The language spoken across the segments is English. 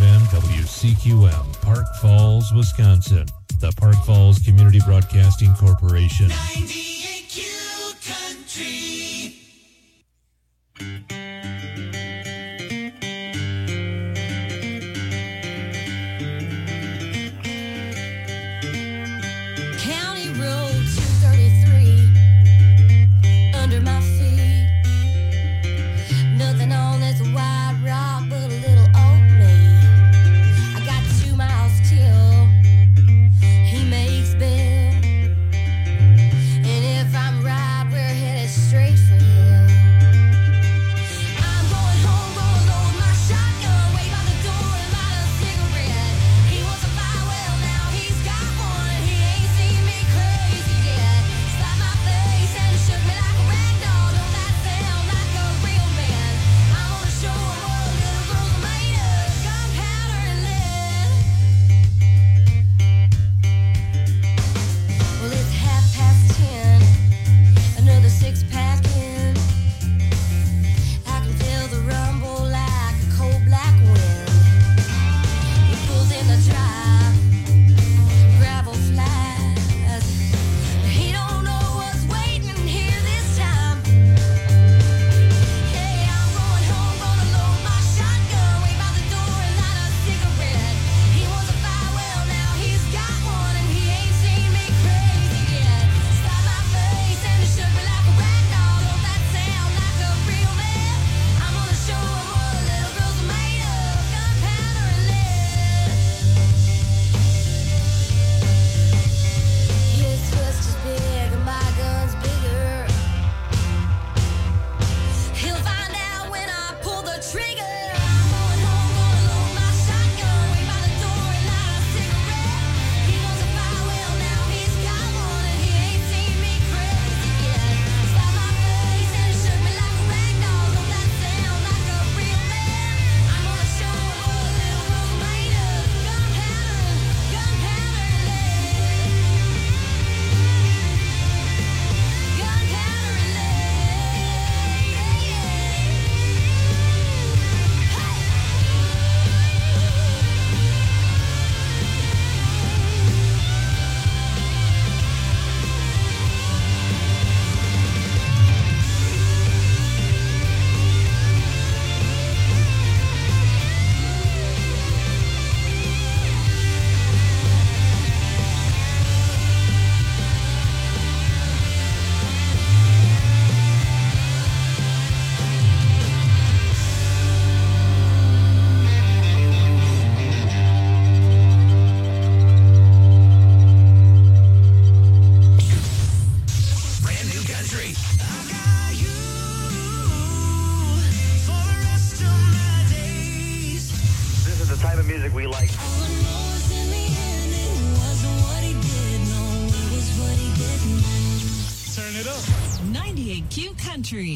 FM, WCQM, Park Falls, Wisconsin. The Park Falls Community Broadcasting Corporation. 98Q Country. County Road 233 under my feet. Nothing on this white rock but a little old me. I got 2 miles till he makes bail. And if I'm right, we're headed straight for hell. I'm going home, gonna load my shotgun, wait by the door and light a cigarette. He wants a fire, well now he's got one. He ain't seen me crazy yet. Slapped my face and shook me like a rag doll. Don't that sound like a real man? I'm gonna show him what little girls are made of. Gunpowder and lead. Well, it's 10:30, another 6-pack in. I can feel the rumble like a cold black wind. He pulls in the drive, gravel flies. He don't know what's waiting here this time. Hey, I'm going home, gonna load my shotgun, wait by the door and light a cigarette. He wants a fire, well now he's got one, and he ain't seen me crazy yet. Slapped my face and it shook me like a rag doll. Don't that sound like a real man? I'm gonna show him what little girls are made of. Gunpowder and lead. His fist is big and my gun's bigger. He'll find out when I pull the trigger. I'm going home, gonna load my shotgun, wait by the door and light a cigarette. He wants a fire, well now he's got one, and he ain't seen me crazy yet. Slapped my face and it shook me like a rag doll. Don't that sound like a real man? I'm gonna show him what little girls are made of. Gunpowder and Brand new country. I got you for the rest of my days. This is the type of music we like. all I know is in the end it wasn't what he did, no, it was what he didn't. Turn it up. 98Q Country.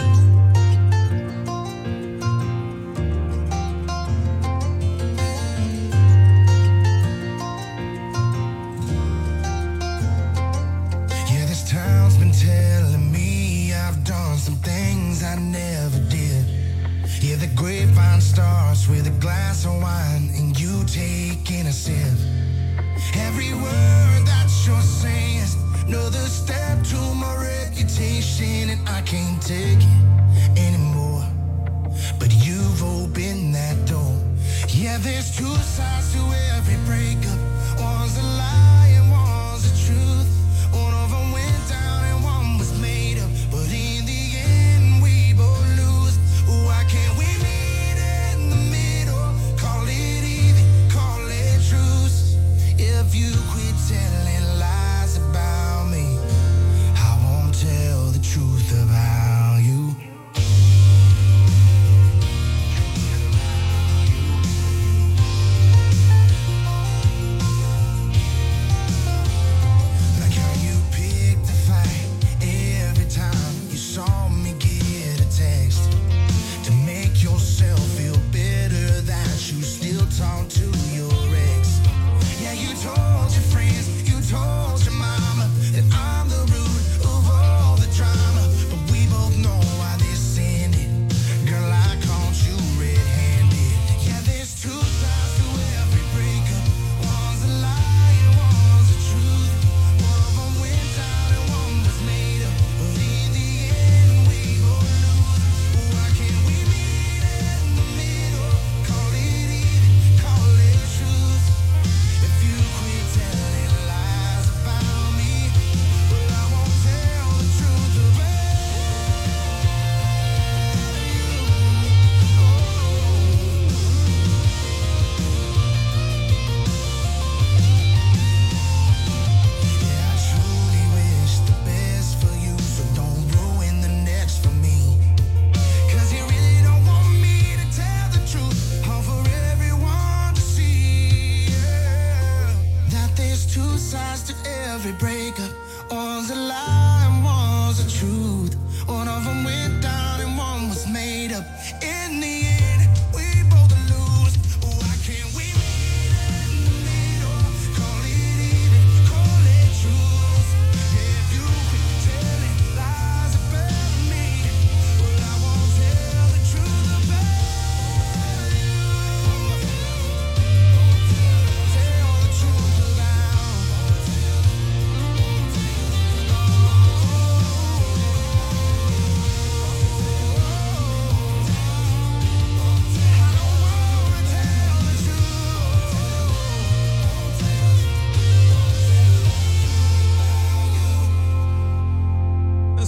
Yeah, this town's been telling me I've done some things I never did. Yeah, the grapevine starts with a glass of wine and you taking a sip. Every word that you're saying is another step to my reputation, and I can't take it anymore. But you've opened that door. Yeah, there's 2 sides to every breakup. One's a lie and one's the truth. One of them went down and one was made up. But in the end, we both lose. Why can't we meet in the middle? Call it even, call it truce. If you quit telling lies about me, I won't tell the truth about you.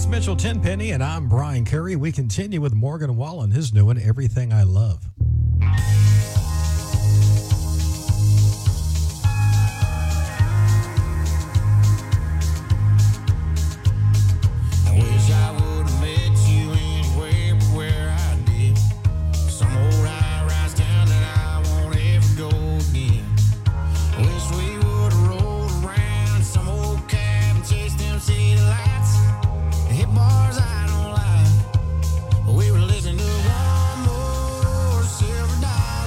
Mitchell Tenpenny, and I'm Brian Curry. We continue with Morgan Wallen, his new one, Everything I Love. We were listening to one more silver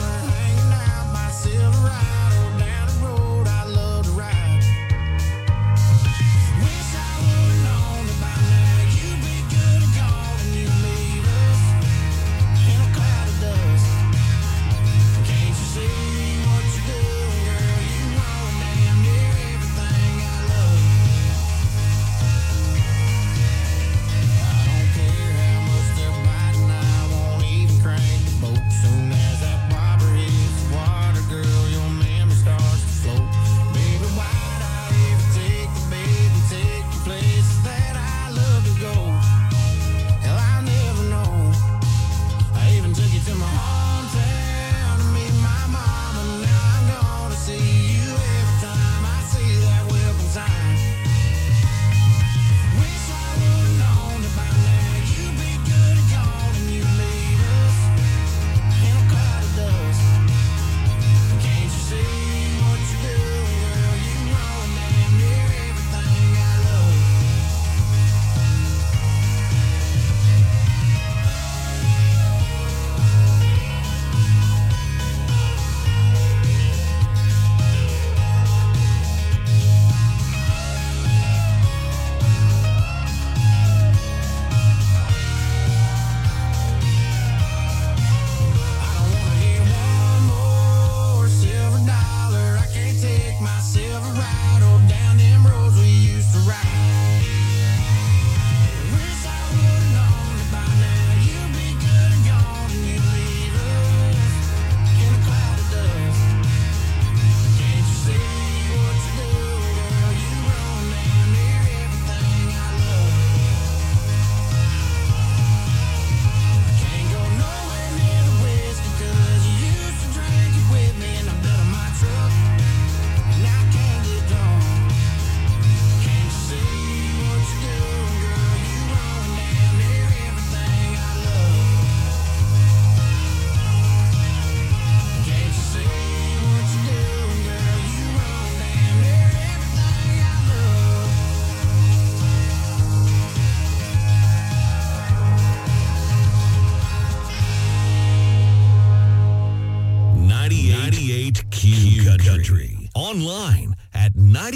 Country. Online at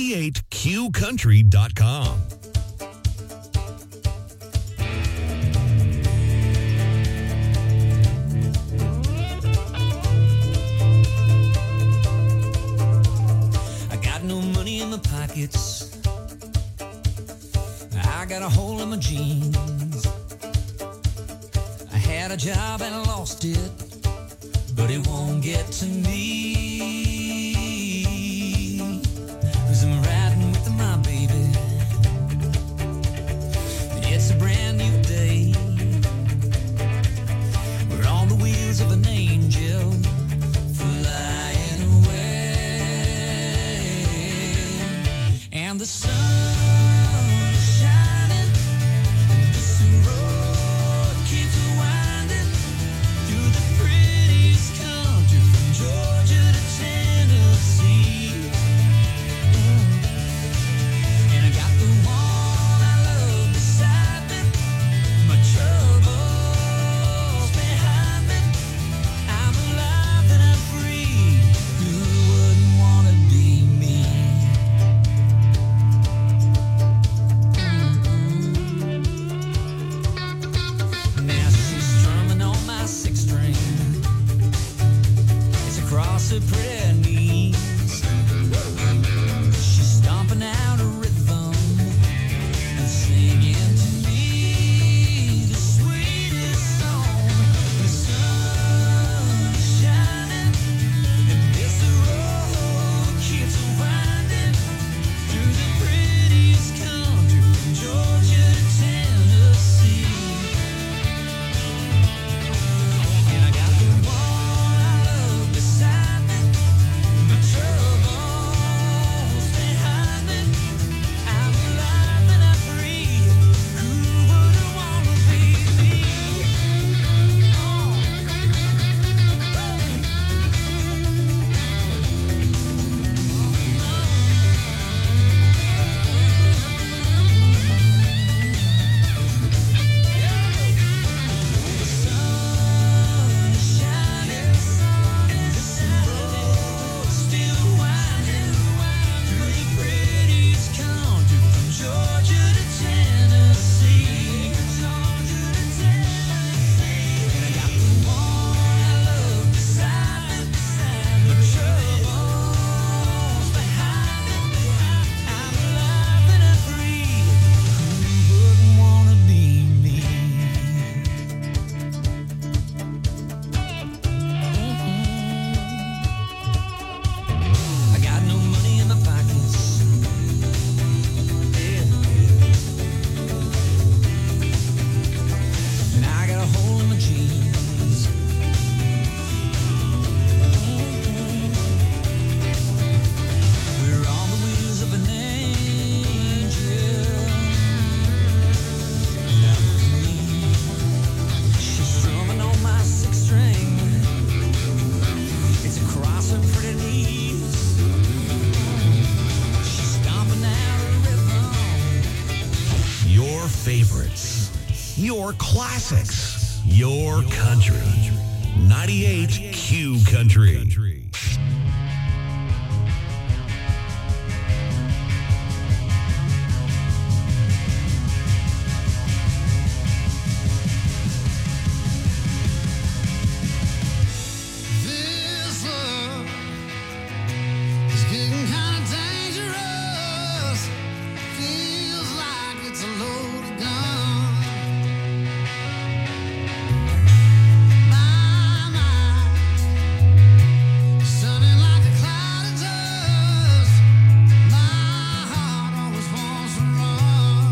98qcountry.com. I got no money in my pockets. I got a hole in my jeans. I had a job and I lost it, but it won't get to me. 'Cause I'm riding with my baby. It's a brand new day. We're on the wheels of an angel flying away. And the sun is shining, and this road keeps winding through the prettiest country from Georgia to Tennessee. Your favorites. Your classics. Your country. 98 Q Country. This love is getting kind of dangerous. Feels like it's a loaded gun. My mind is sounding like a cloud of dust. My heart always wants to run.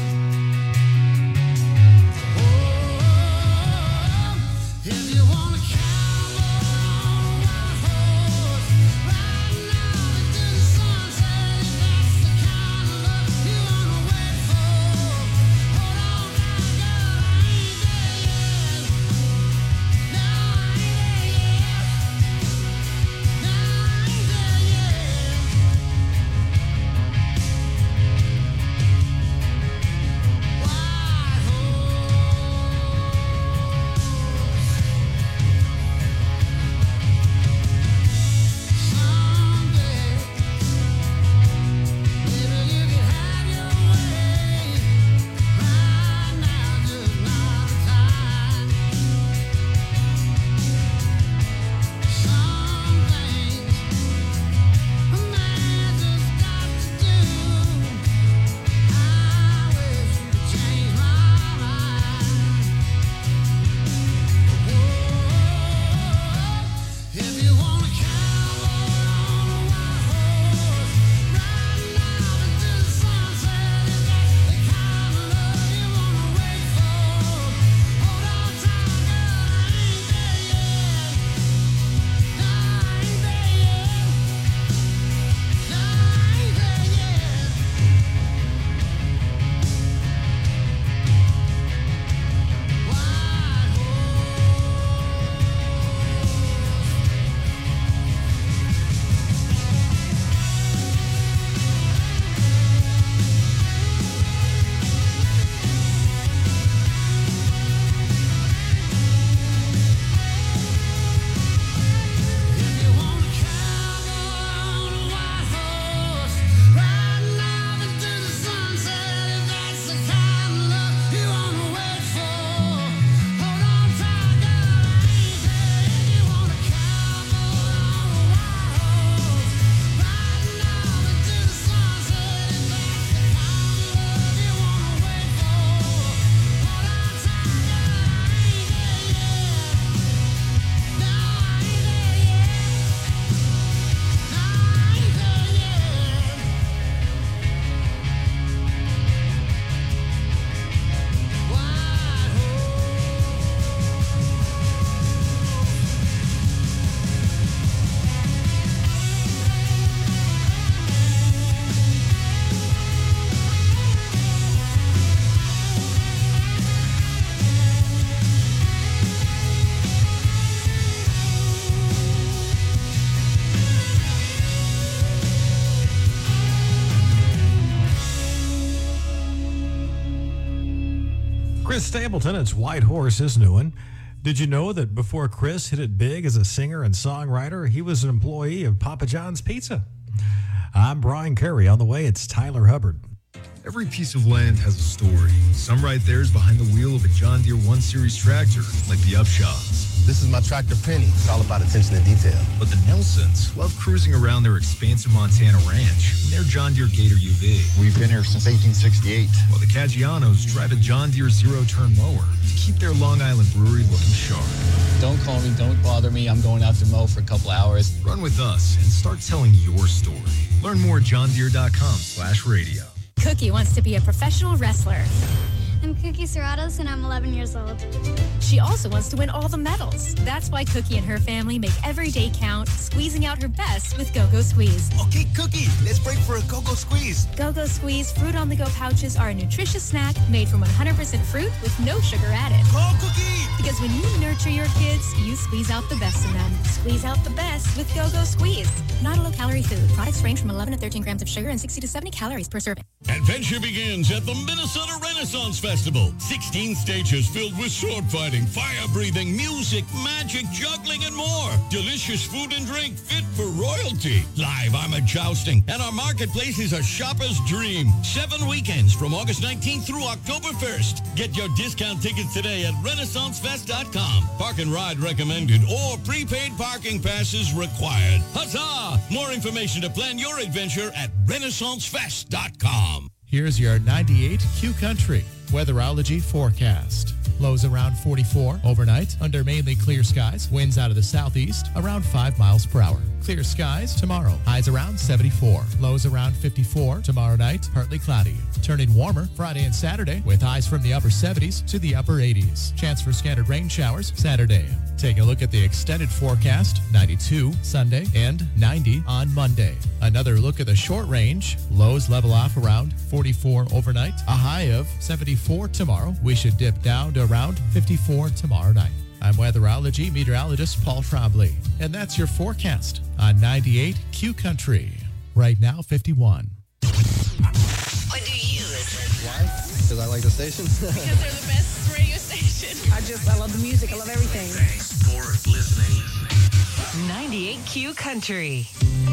Oh, if you wanna cowboy on a white horse, riding out into the sunset, if that's the kind of love you wanna wait for, hold on tight, girl, I ain't there yet. No, I ain't there yet. No, I ain't there yet. White someday, maybe you could have your way. Right now, just not the time. Some things a man just got to do. I wish you could change my mind. If you want a cowboy on a white horse, riding out into the sunset, if that's the kind of love you wanna wait for, hold on tight, girl, I ain't there yet. No, I ain't there yet. No, I ain't there yet. White If you want a cowboy on a white horse, riding out into the sunset, if that's the kind of love you wanna wait for, hold on tight, girl, I ain't there. If you want a cowboy on a white horse, riding out into the sunset, if that's the kind of love you wanna wait for, hold on tight, girl, I ain't there yet. No, I ain't there yet. No, I ain't there yet. White Chris Stapleton, it's White Horse, his new one. Did you know that before Chris hit it big as a singer and songwriter, he was an employee of Papa John's Pizza? I'm Brian Curry. On the way, it's Tyler Hubbard. Every piece of land has a story. Some write theirs behind the wheel of a John Deere 1 Series tractor, like the Upshaws. This is my tractor, Penny. It's all about attention to detail. But the Nelsons love cruising around their expansive Montana ranch in their John Deere Gator UV. We've been here since 1868. While the Caggianos drive a John Deere zero-turn mower to keep their Long Island brewery looking sharp. Don't call me, don't bother me. I'm going out to mow for a couple hours. Run with us and start telling your story. Learn more at johndeere.com/radio. Cookie wants to be a professional wrestler. I'm Cookie Serratos, and I'm 11 years old. She also wants to win all the medals. That's why Cookie and her family make every day count, squeezing out her best with Go-Go Squeeze. Okay, Cookie, let's break for a Go-Go Squeeze. Go-Go Squeeze Fruit on the Go pouches are a nutritious snack made from 100% fruit with no sugar added. Go, Cookie! Because when you nurture your kids, you squeeze out the best in them. Squeeze out the best with Go-Go Squeeze. Not a low-calorie food. Products range from 11 to 13 grams of sugar and 60 to 70 calories per serving. Adventure begins at the Minnesota Red Renaissance Festival. 16 stages filled with sword fighting, fire breathing, music, magic, juggling, and more. Delicious food and drink fit for royalty. Live armored jousting, and our marketplace is a shopper's dream. 7 weekends from August 19th through October 1st. Get your discount tickets today at RenaissanceFest.com. Park and ride recommended or prepaid parking passes required. Huzzah! More information to plan your adventure at RenaissanceFest.com. Here's your 98 Q Country weatherology forecast. Lows around 44 overnight under mainly clear skies. Winds out of the southeast around 5 miles per hour. Clear skies tomorrow. Highs around 74. Lows around 54 tomorrow night. Partly cloudy. Turning warmer Friday and Saturday with highs from the upper 70s to the upper 80s. Chance for scattered rain showers Saturday. Take a look at the extended forecast. 92 Sunday and 90 on Monday. Another look at the short range. Lows level off around 44 overnight. A high of 74 tomorrow. We should dip down to around 54 tomorrow night. I'm weatherology meteorologist Paul Trombley, and that's your forecast on 98 Q Country. Right now, 51. What do you listen? Why? Because I like the station. Because they're the best radio station. I love the music. I love everything. Thanks for listening. 98 Q Country.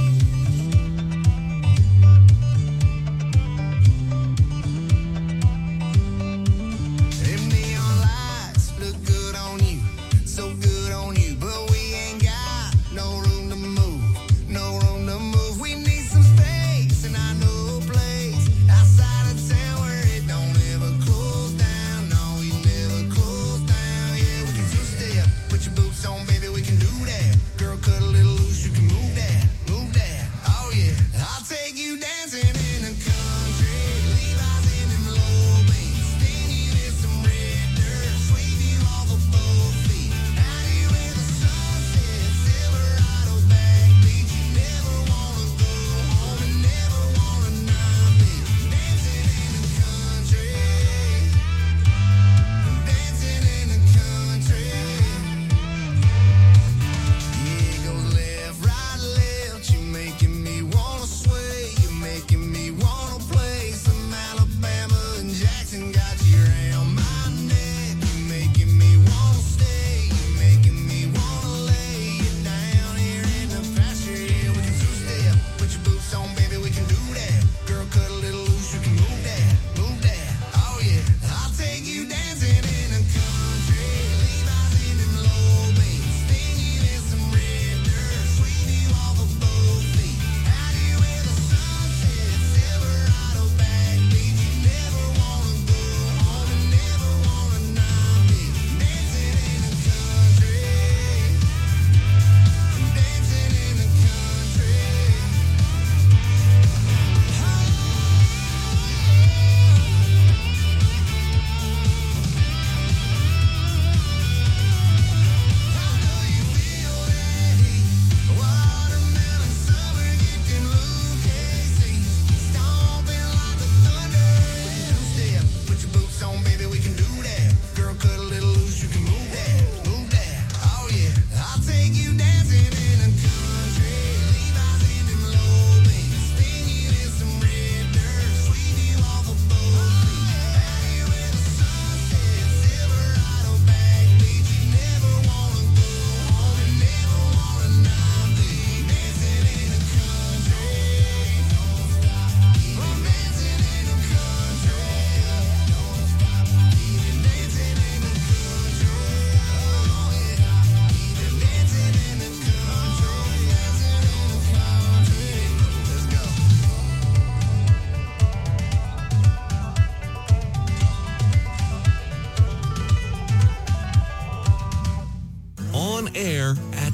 Air at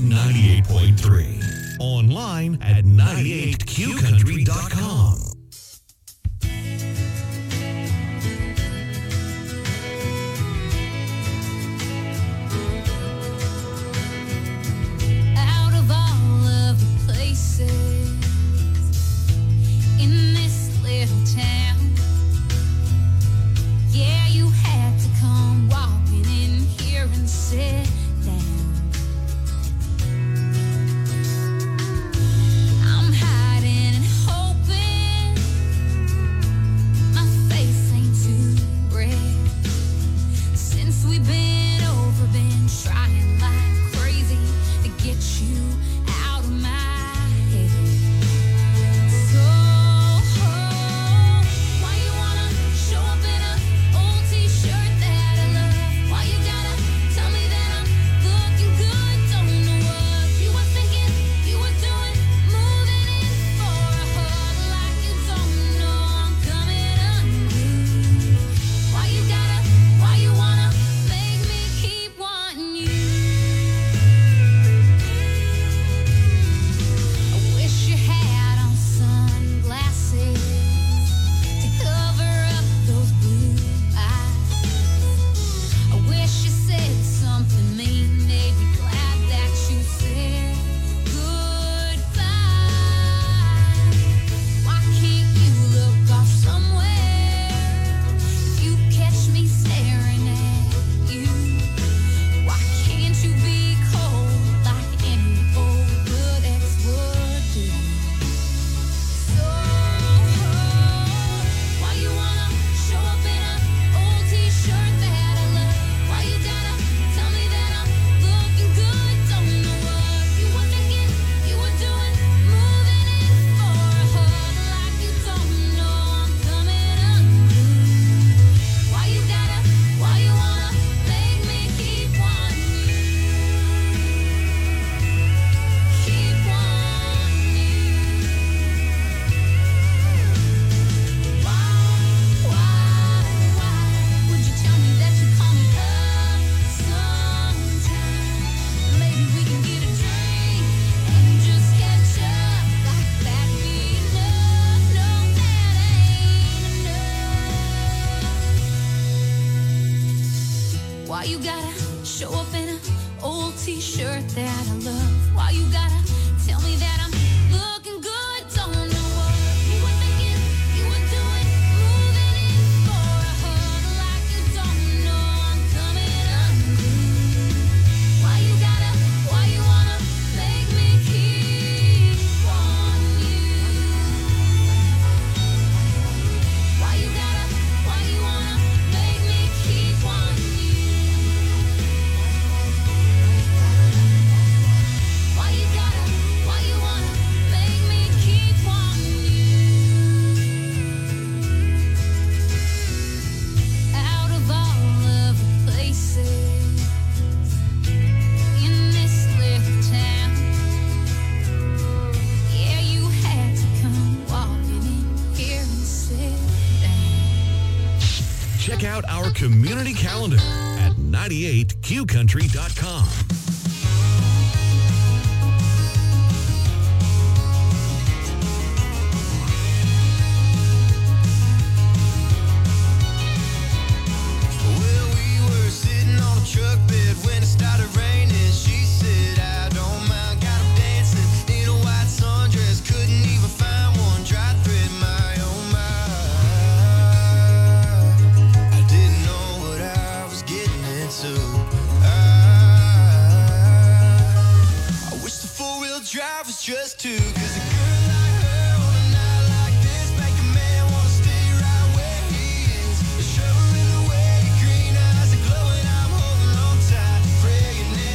98.3. Online at 98qcountry.com. Out of all of the places in this little town, yeah, you had to come walking in here and sit down. I'm hiding and hoping we've been over, been trying like crazy to get you out of my head. So, why you wanna show up in a old t-shirt that I love? Why you gotta tell me that I'm looking good? Don't know what you were thinking, you were doing, moving in for a hug like you don't know I'm coming unglued. Why you wanna make me keep wanting you? I wish you had on sunglasses to cover up those blue eyes. I wish you said something mean, made me glad that you said goodbye. Why can't you look off somewhere if you catch me staring at you? Why can't you be cold like any old good ex would do? So, why you wanna show up in a old t-shirt that I love? Why you gotta tell me that I'm looking good? Don't know what you were thinking, you were doing, moving in for a hug like you don't know I'm coming unglued. Why you wanna make me keep wanting you? Keep wanting you. Why would you tell me that you call me up sometime? Maybe we can get a drink and just catch up like that'd be enough. No, that ain't enough. Why you gotta show up in an old t-shirt that I love? Why you gotta tell me that I'm looking good? Don't know what you were thinking, you were doing, moving in for a hug like you don't know I'm coming unglued. Why you wanna make me keep wanting you? Why you wanna make me keep wanting you? Why you wanna make me keep wanting you? Out of all of the places in this little town, yeah, you had to come walking in here and sit down. Check out our community calendar at 98qcountry.com. Well, we were sitting on a truck bed when it started raining. She said, I don't mind, got 'em dancing in a white sundress. Couldn't even find one dry thread, my oh my. I didn't know what I was getting into. I wish the four-wheel drive was just two, 'cause a girl like her on a night like this make a man wanna stay right where he is. A shovel in the way, green eyes are glowing, I'm holding on tight, praying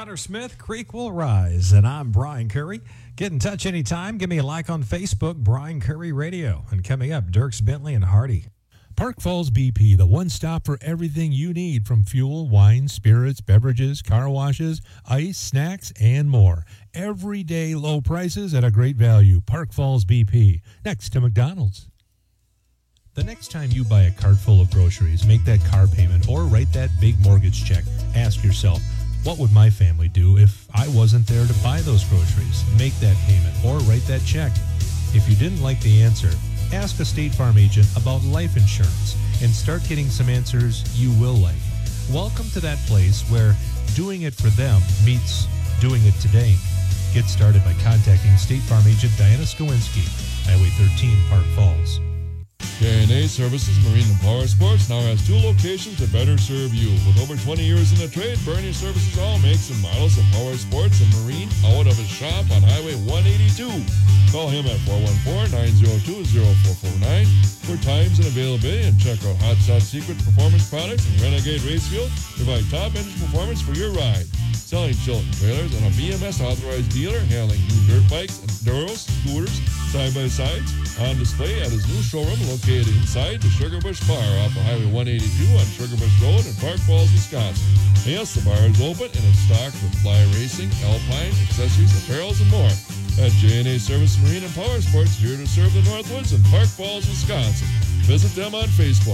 Connor Smith, Creek Will Rise, and I'm Brian Curry. Get in touch anytime. Give me a like on Facebook, Brian Curry Radio. And coming up, Dirks Bentley and Hardy. Park Falls BP, the one stop for everything you need from fuel, wine, spirits, beverages, car washes, ice, snacks, and more. Everyday low prices at a great value. Park Falls BP, next to McDonald's. The next time you buy a cart full of groceries, make that car payment, or write that big mortgage check, ask yourself, what would my family do if I wasn't there to buy those groceries, make that payment, or write that check? If you didn't like the answer, ask a State Farm agent about life insurance and start getting some answers you will like. Welcome to that place where doing it for them meets doing it today. Get started by contacting State Farm agent Diana Skowinski, Highway 13, Park Falls. J&A Services Marine and Power Sports now has 2 locations to better serve you. With over 20 years in the trade, Bernie Services all makes and models of power sports and marine out of his shop on Highway 182. Call him at 414-902-0449 for times and availability, and check out Hot Shot Secret Performance Products and Renegade Racefield. Provide top engine performance for your ride. Selling Chilton trailers and a BMS authorized dealer, handling new dirt bikes, enduros, scooters, side-by-sides, on display at his new showroom located inside the Sugarbush Bar off of Highway 182 on Sugarbush Road in Park Falls, Wisconsin. Yes, the bar is open and it's stocked with fly racing, alpine, accessories, apparels, and more. At J&A Service Marine and Power Sports, here to serve the Northwoods in Park Falls, Wisconsin. Visit them on Facebook.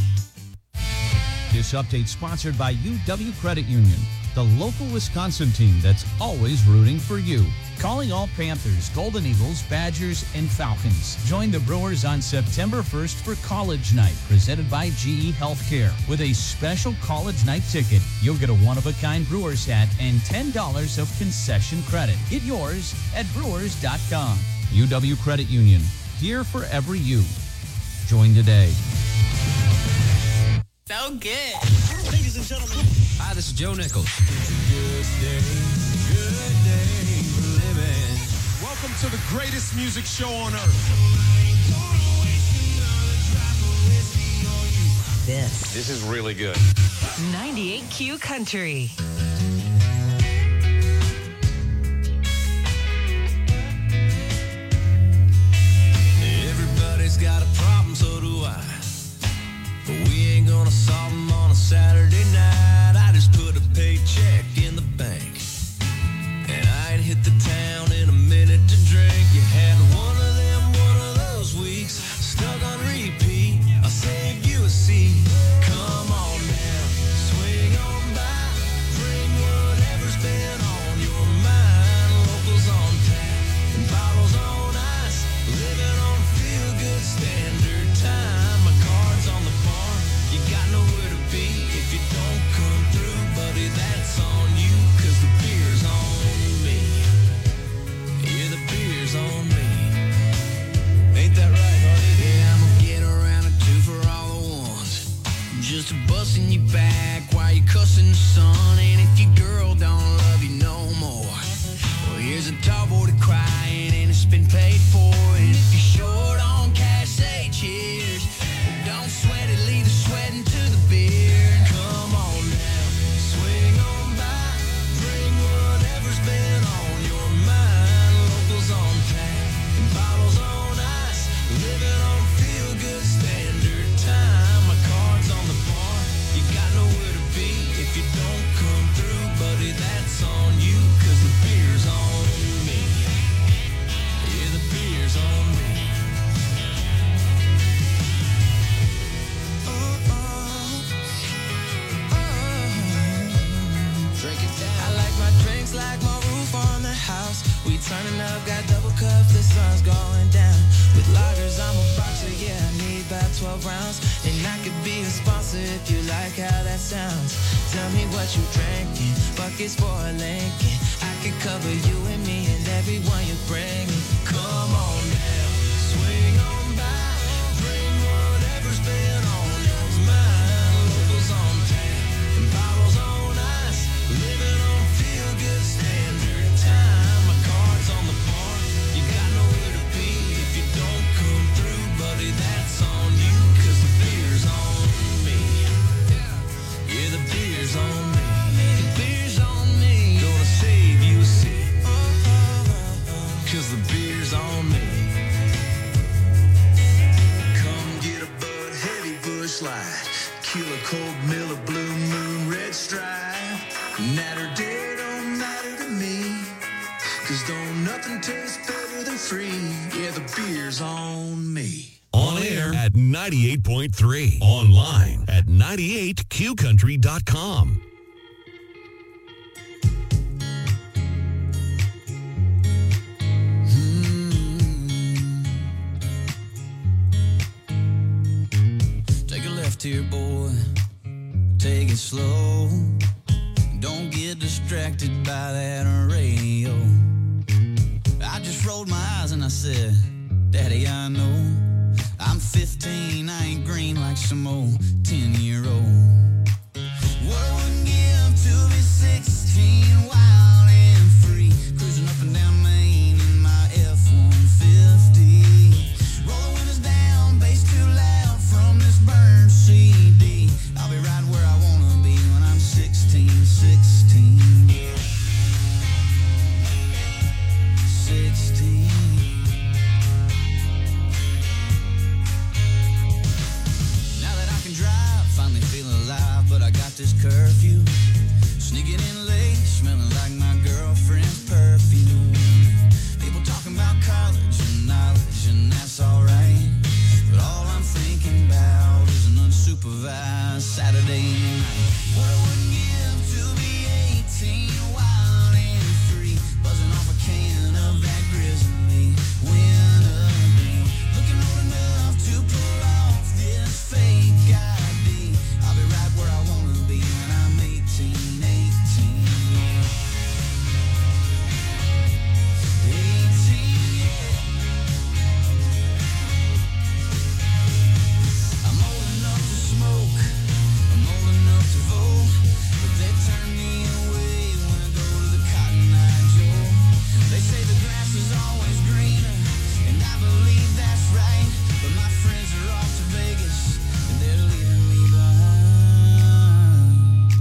This update sponsored by UW Credit Union, the local Wisconsin team that's always rooting for you. Calling all Panthers, Golden Eagles, Badgers, and Falcons. Join the Brewers on September 1st for College Night, presented by GE Healthcare. With a special College Night ticket, you'll get a one-of-a-kind Brewers hat and $10 of concession credit. Get yours at brewers.com. UW Credit Union, here for every you. Join today. So good. Ladies and gentlemen. Hi, this is Joe Nichols. Good day for living. Welcome to the greatest music show on earth. This is really good. 98Q Country. Everybody's got a problem, so do I. But we ain't gonna solve them on a Saturday night. I just put a paycheck in the bank, and I ain't hit the town in a minute to drink. You had one of those weeks, stuck on repeat. I'll save you a seat. Come on now, swing on by, bring whatever's been on your mind. Locals on tap and bottles on ice, living on feel-good standard time. My card's on the bar, you got nowhere to be if you don't come through, buddy. That's on you, 'cause the beer's on me. Yeah, the beer's on me. Ain't that right, Hardy? Yeah, I'm gonna get around a 2 for all the ones, just busting you back while you cussing the sun. And if your girl don't love you no more, well, here's a tall boy to crying and it's been paid for. And if you're short on cash, say cheers. Don't sweat it, leave the sweating to the beer. Come on now, swing on by, bring whatever's been on your mind. Locals on tap and bottles on ice, living on feel-good standard time. My card's on the bar, you got nowhere to be if you don't come through, buddy. That's on you, 'cause the beer's on me. Yeah, the beer's on me. Drink it down. I like my drinks like my roof on the house. We turning up, got double cups, the sun's going down. With lagers, I'm a boxer, yeah, I need about 12 rounds. And I could be a sponsor if you like how that sounds. Tell me what you drinking, buckets for a Lincoln. I could cover you and me and everyone you bring. Come on now, swing on by, bring whatever's been on your mind. Locals on tap and bottles on ice, living on feel-good standard time. My card's on the bar, you got nowhere to be if you don't come through, buddy. That's on you, 'cause the beer's on me. Yeah, the beer's on me. The beer's on me. Go tequila, cold Miller, blue moon, red stripe. Natter day don't matter to me, 'cause don't nothing taste better than free. Yeah, the beer's on me. On air at 98.3. Online at 98qcountry.com. Take a left here, boy. Take it slow. Don't get distracted by that radio. I just rolled my eyes and I said, Daddy, I know I'm 15, I ain't green like some old 10-year-old. What I wouldn't give to be 16, wild and free, cruising up and down Main in my F-150. Roll the windows down, bass too loud from this burned CD. I'll be right where I wanna be when I'm 16. 16. Now that I can drive, finally feeling alive, but I got this curfew. Sneaking in late, smelling like my girlfriend's perfume. People talking about college and knowledge, and that's alright. But all I'm thinking about is an unsupervised Saturday night. What I wouldn't give to be 18, wild and free, buzzing off a can of that grizzly winter green. Looking old enough to pull off this fake ID. I'll be right where I wanna be when I'm 18. 18, yeah. I'm old enough to smoke, I'm old enough to vote, but they turn me away when I go to the Cotton Eye Joe. They say the grass is always greener, and I believe that's right, but my friends are off to Vegas, and they're leaving me behind.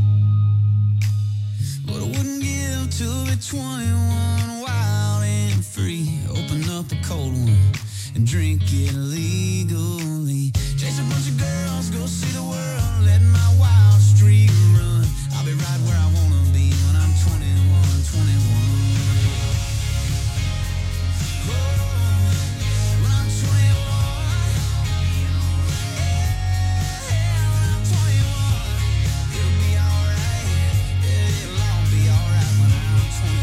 But I wouldn't give to be 21, wild and free, open up a cold one and drink it legally. Chase a bunch of girls, go see the world, let my wild streak run. I'll be right where I wanna be when I'm 21, 21. Oh, when I'm 21. Yeah, when I'm 21. It'll be alright. Yeah, it'll all be alright when I'm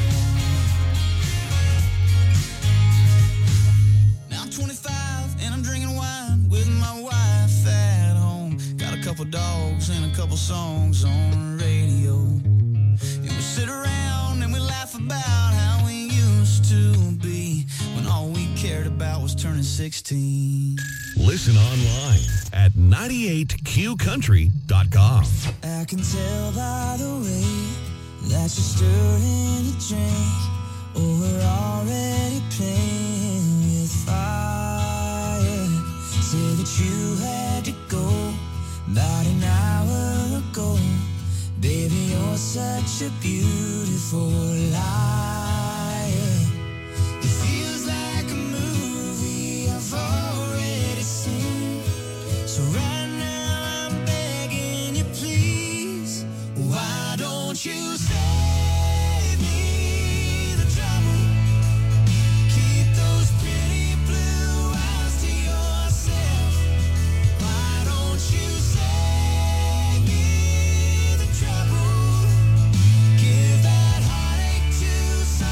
21. Now I'm 25 and I'm drinking wine with my wife at home. Got a couple dogs and a couple songs on the radio. And we sit around and we laugh about how we used to be when all we cared about was turning 16. Listen online at 98qcountry.com. I can tell by the way that you're stirring the drink. Oh, we're already playing with fire. Say that you had to go about an hour ago. Baby, you're such a beautiful liar. It feels like a movie I've already seen. So right now I'm begging you, please, why don't you save me the trouble? Keep those pretty blue eyes to yourself. Why don't you save me the trouble? Give that heartache to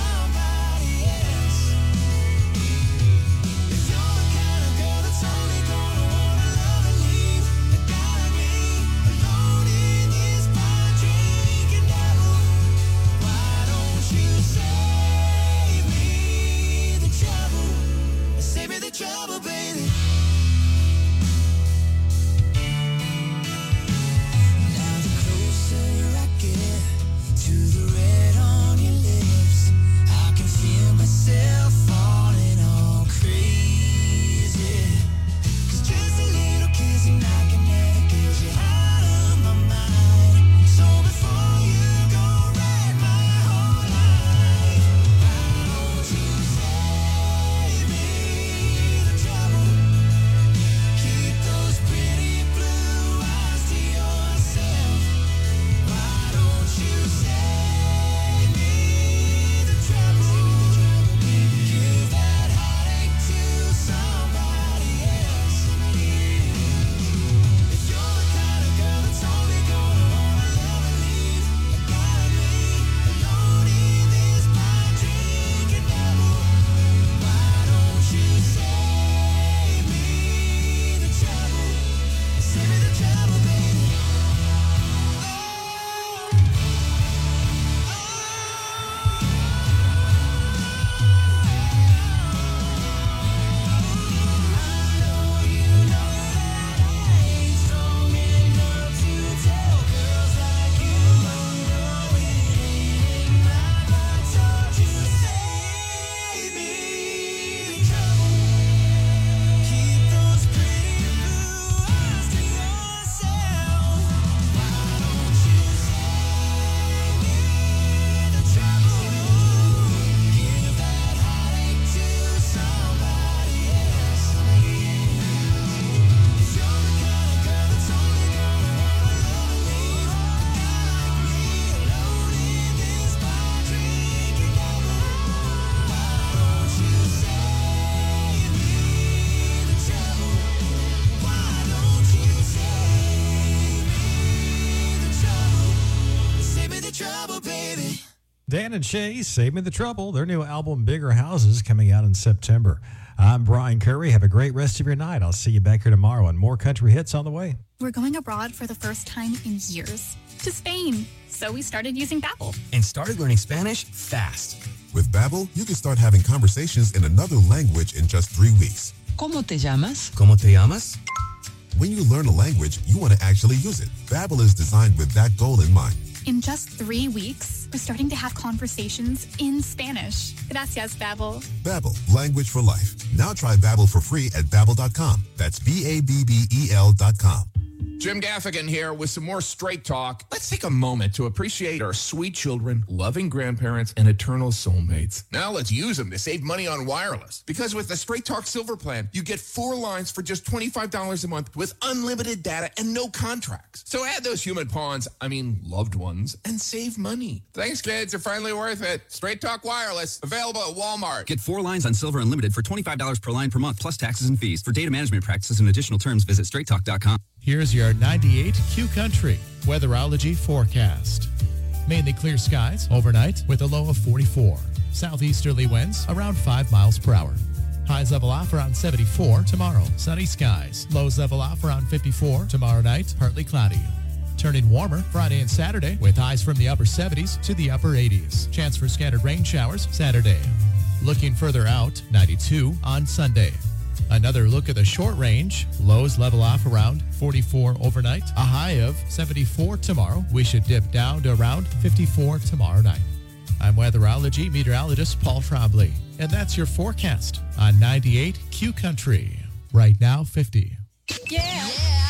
Dan and Shay, Save Me the Trouble. Their new album, Bigger Houses, coming out in September. I'm Brian Curry. Have a great rest of your night. I'll see you back here tomorrow and more country hits on the way. We're going abroad for the first time in years. To Spain. So we started using Babbel. And started learning Spanish fast. With Babbel, you can start having conversations in another language in just 3 weeks. ¿Cómo te llamas? ¿Cómo te llamas? When you learn a language, you want to actually use it. Babbel is designed with that goal in mind. In just 3 weeks, we're starting to have conversations in Spanish. Gracias, Babbel. Babbel, language for life. Now try Babbel for free at Babbel.com. That's Babbel.com. Jim Gaffigan here with some more Straight Talk. Let's take a moment to appreciate our sweet children, loving grandparents, and eternal soulmates. Now let's use them to save money on wireless. Because with the Straight Talk Silver Plan, you get 4 lines for just $25 a month with unlimited data and no contracts. So add those human pawns, loved ones, and save money. Thanks, kids. They're finally worth it. Straight Talk Wireless, available at Walmart. Get 4 lines on Silver Unlimited for $25 per line per month, plus taxes and fees. For data management practices and additional terms, visit straighttalk.com. Here's your 98 Q Country weatherology forecast. Mainly clear skies overnight with a low of 44. Southeasterly winds around 5 miles per hour. Highs level off around 74 tomorrow. Sunny skies. Lows level off around 54 tomorrow night. Partly cloudy. Turning warmer Friday and Saturday with highs from the upper 70s to the upper 80s. Chance for scattered rain showers Saturday. Looking further out, 92 on Sunday. Another look at the short range. Lows level off around 44 overnight. A high of 74 tomorrow. We should dip down to around 54 tomorrow night. I'm weatherology meteorologist Paul Trombley. And that's your forecast on 98 Q Country. Right now, 50. Yeah.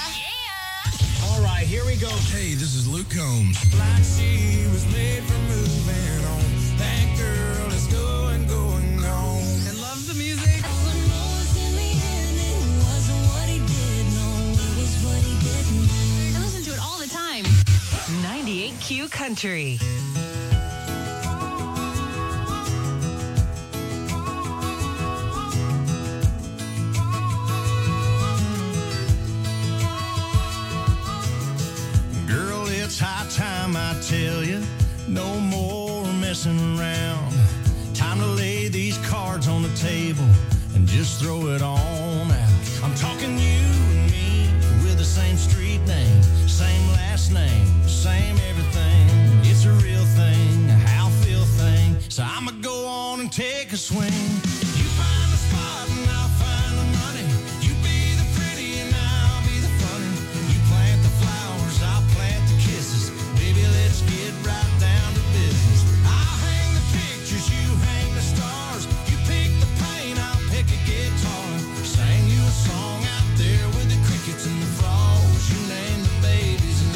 All right, here we go. Hey, this is Luke Combs. Like she was made for moving on. That girl is going on. And love the music. I listen to it all the time. 98 Q Country. Girl, it's high time I tell you, no more messing around. Time to lay these cards on the table and just throw it on out. I'm talking you and me with the same street name, same last name, same everything. It's a real thing, a how feel thing. So I'ma go on and take a swing. You find the spot and I'll find the money. You be the pretty and I'll be the funny. You plant the flowers, I'll plant the kisses. Baby, let's get right down to business. I'll hang the pictures, you hang the stars. You pick the paint, I'll pick a guitar. Sing you a song out there with the crickets and the frogs. You name the babies and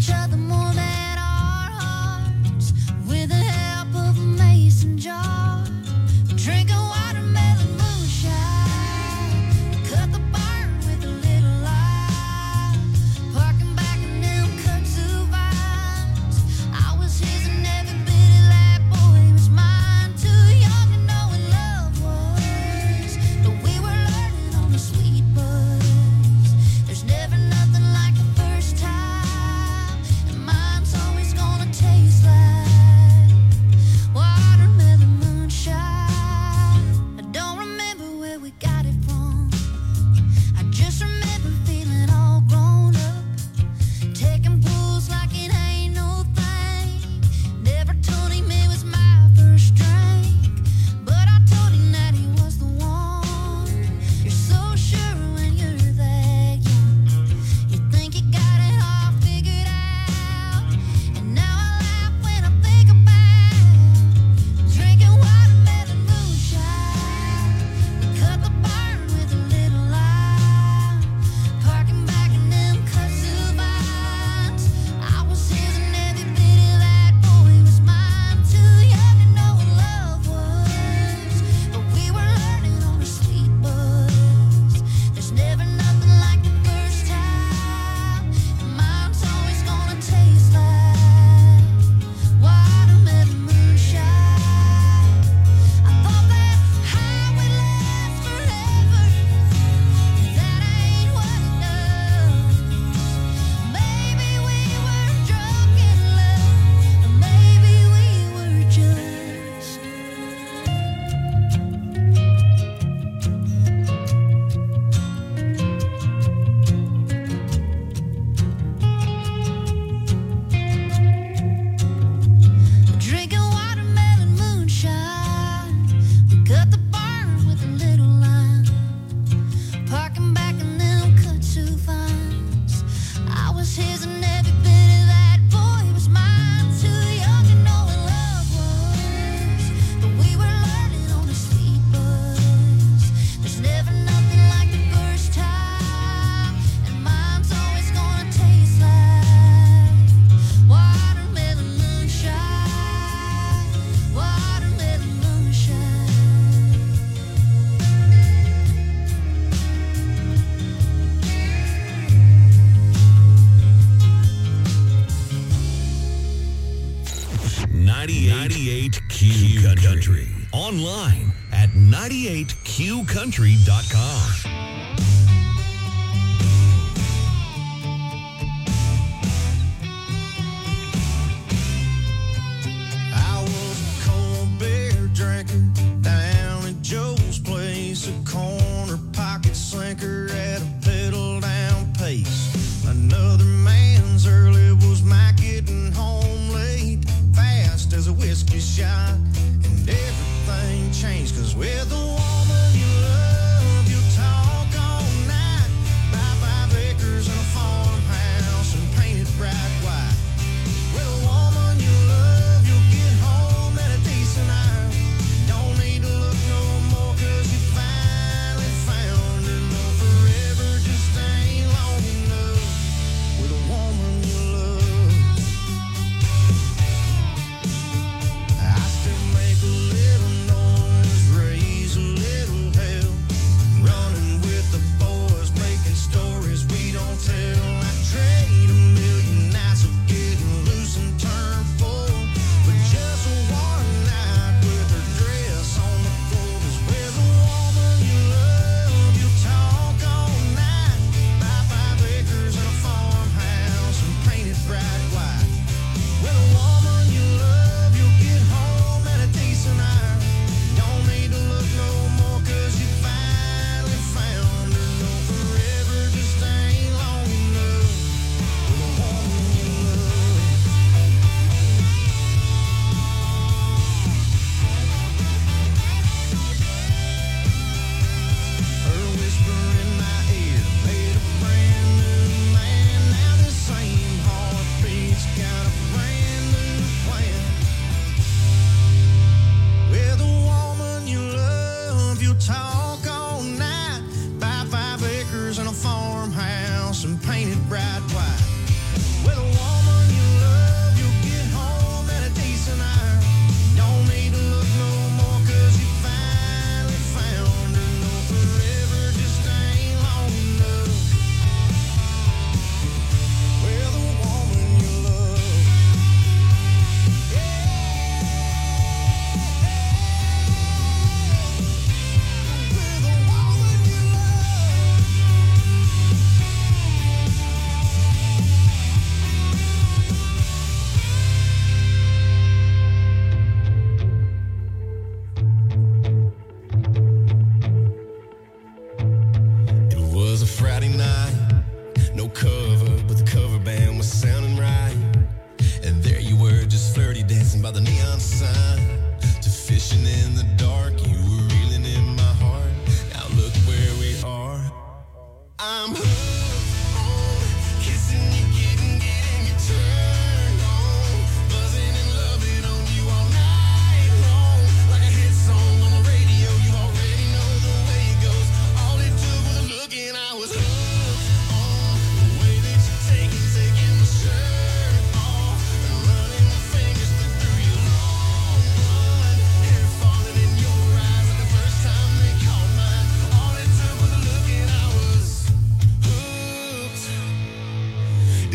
each other more than our hearts. With the help of a mason jar, drinking watermelon moonshine. Cut the barn with a little light, parking back in them kudzu vines. I was his and every bit of that boy was mine. Too young to know what love was, but we were learning on the sweet buzz. There's never nothing like the first time, and mine's always gonna taste like watermelon moonshine. I don't remember where we got it from. I just remember feeling all grown up, taking pulls like it ain't no thing. Never told him it was my first drink, but I told him that he was the one. You're so sure when you're that young, you think you got it all figured out. And now I laugh when I think about drinking watermelon moonshine. We cut the barn with a little light, parking back in them kudzu vines. I was his and every bit of that boy was mine. Too young to know what love was, but we were learning on a sweet buzz. There's never nothing like the first time, and mine's always gonna taste like watermelon moonshine. I thought that high would last forever, that ain't what it does. Maybe we were drunk in love, or maybe we were just drinking watermelon moonshine. We cut the barn with a little line, parking back in them kudzu vines. I was his and every bit of that boy was mine. Too young to know what love was, but we were learning on a sweet buzz. There's never nothing like the first time, and mine's always gonna taste like watermelon moonshine. Watermelon moonshine. .98 Q Country. Online at 98QCountry.com. I was a cold beer drinker down at Joe's place, a corner pocket slinker at a pedal down pace. Another man's early was my getting home late, fast as a whiskey shot, and everything changed, 'cause with the woman you love, you talk all night, buy 5 acres and a farmhouse and paint it bright white. With a woman you love, you'll get home at a decent hour. Don't need to look no more, 'cause you finally found her. No, forever just ain't long enough with a woman you love. I still make a little noise, raise a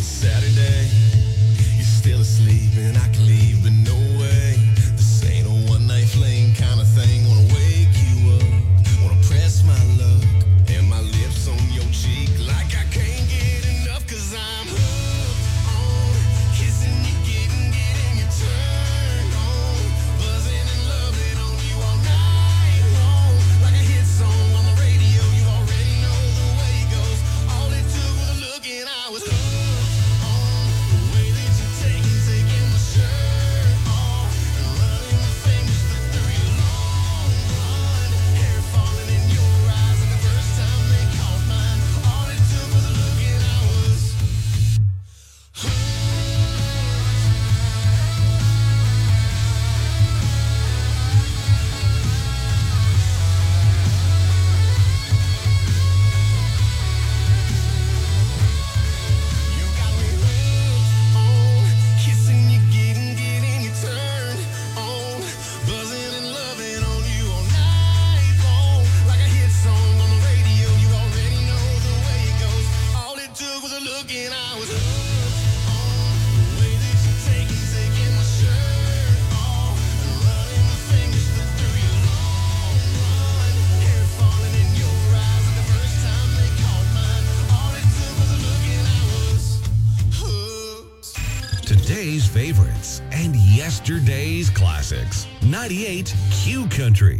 it's Saturday. You're still asleep and I can leave, but no way. This ain't a one-night fling kind of thing. Wanna wake you up, wanna press my luck and my lips on your cheek like I can't get enough, 'cause I'm hooked on kissing you, getting you turned on, buzzing and loving on you all night long, like a hit song on the radio. You already know the way it goes. All it took was a look and I was hooked on the way that you taking my shirt off and running my fingers through your long blonde hair, falling in your eyes like the first time they caught mine. All it took was a look and I was kissing you, getting you turned on, buzzing and loving on you all night long, like a hit song on the radio. You already know the way it goes. All it took was a look and I was hooked on the way that you taking my shirt off and running my fingers through your long blonde hair, falling in your eyes like the first time they caught mine. All it took was a look and I was hooked. Today's favorites and yesterday's classics. 98 Q Country.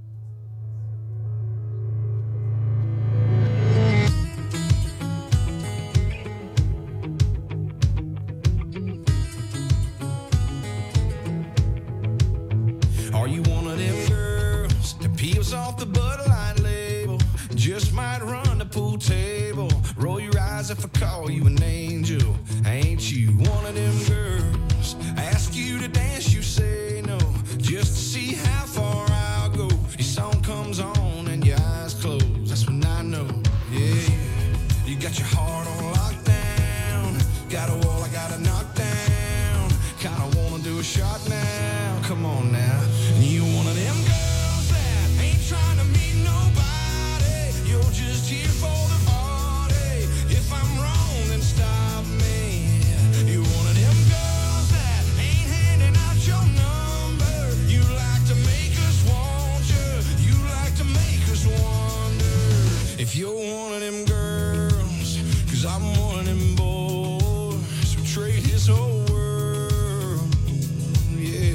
Are you one of them girls that peels off the Bud Light label? Just might run the pool table. Roll your eyes if I call you an angel. Ain't you one of them girls? I ask you to dance, you say no, just to see how far I'll go. Your song comes on and your eyes close. That's when I know, yeah. You got your heart on lockdown. Got a wall I gotta knock down. Kinda wanna do a shot now. Come on now. You one of them girls that ain't trying to meet nobody. You're just here for the party. If I'm wrong, then stop me. You one of them girls that ain't handing out your number. You like to make us want you. You like to make us wonder if you're one of them girls. 'Cause I'm one of them boys who trade his whole world, yeah,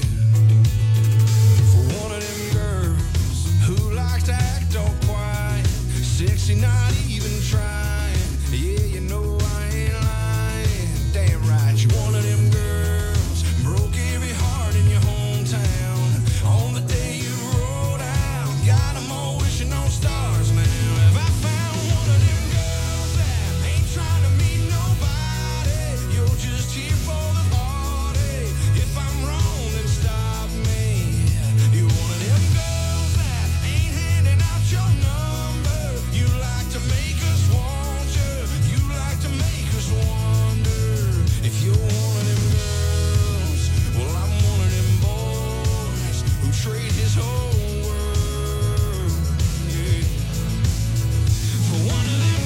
for one of them girls who likes to act all quiet, sexy, not even trying. Yeah, you know I ain't lying. Damn right, you one of them girls broke every heart in your hometown. On the day you rolled out, got 'em all wishing on stars now. Have I found one of them girls that ain't trying to meet nobody? You're just here for the party. If I'm wrong, then stop me. You one of them girls that ain't handing out your number. You like to make us want you. You like to make us wonder if you're one of them girls. Well, I'm one of them boys who trade his whole world, yeah, for one of them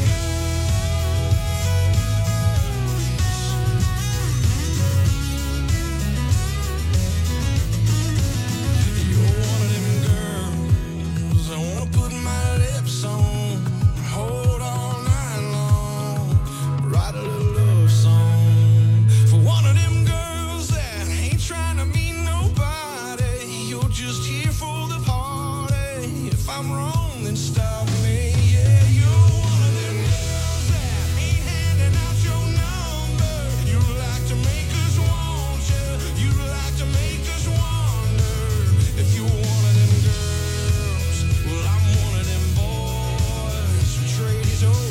You're one of them girls I wanna put my lips on, hold all night long, write a little love song. For one of them girls that ain't trying to meet nobody. You're just here for the party. If I'm wrong, then stop me. Yeah, you're one of them girls that ain't handing out your number. You like to make us want you. You like to make us wonder if you're one of them girls. Well, I'm one of them boys who trade his whole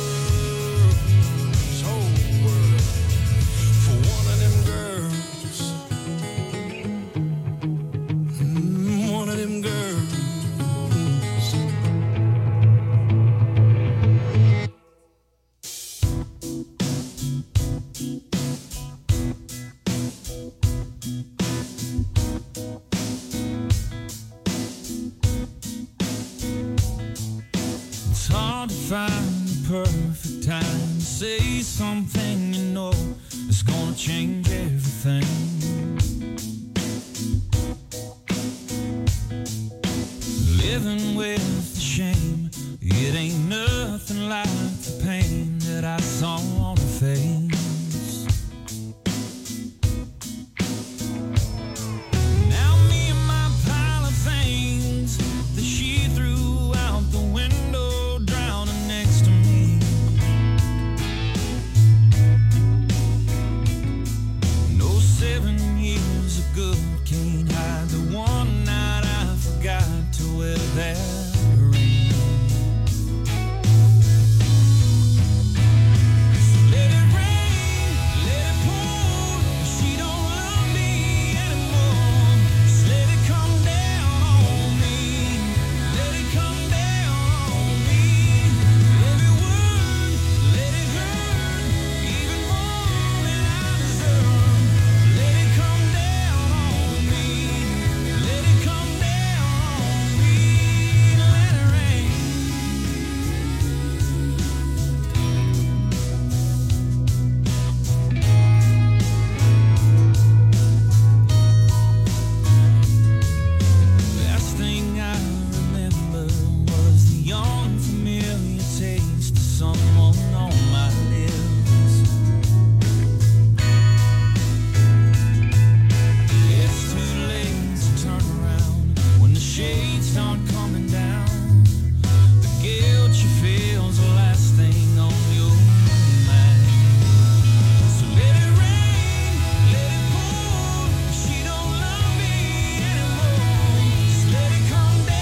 world for one of them girls. One of them girls. It's hard to find the perfect time to say something you know change everything.